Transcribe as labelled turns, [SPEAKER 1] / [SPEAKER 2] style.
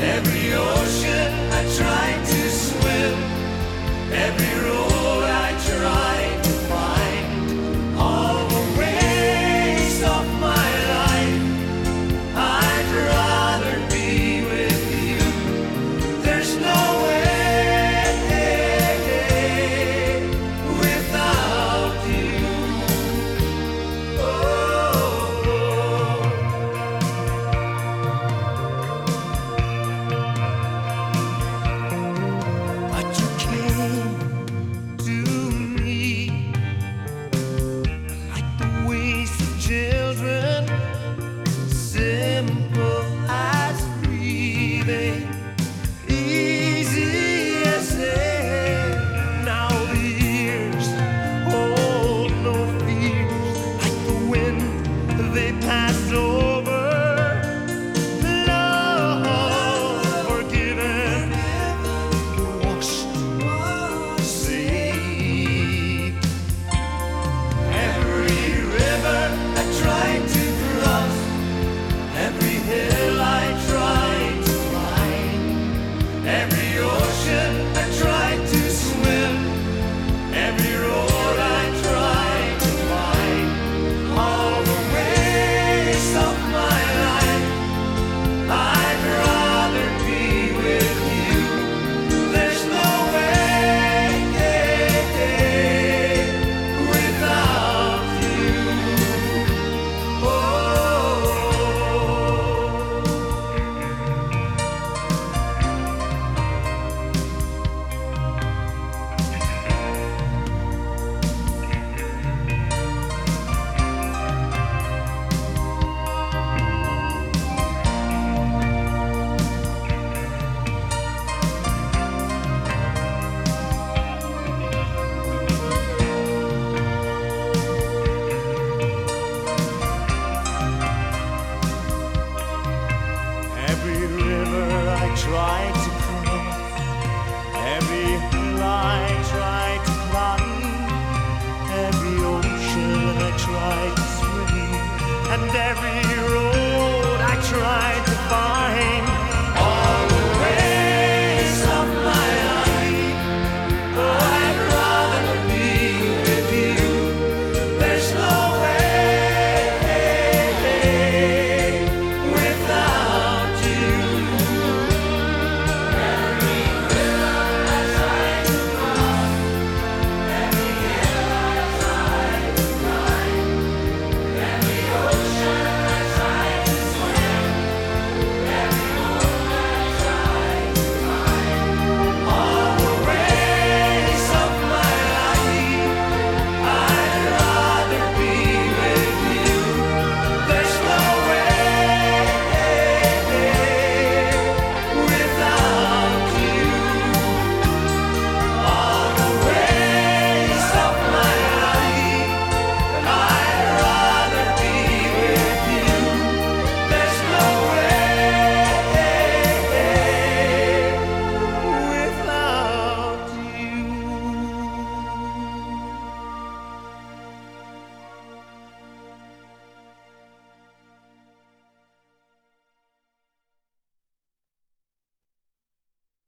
[SPEAKER 1] Every ocean I tried to swim, every road I tried to find, all the ways of my life, I'd rather be with you. There's no way without you. But you came to me like the ways of children, simple as breathing, easy as air. Now the years hold no fears, like the wind they pass over. Love forgiven, washed, saved. Every river I tried to cross, every hill I tried to climb, every ocean I tried to swim, every road I tried to find, all the ways of my life, I'd rather be with you. There's no way without you. Oh. Every river I tried to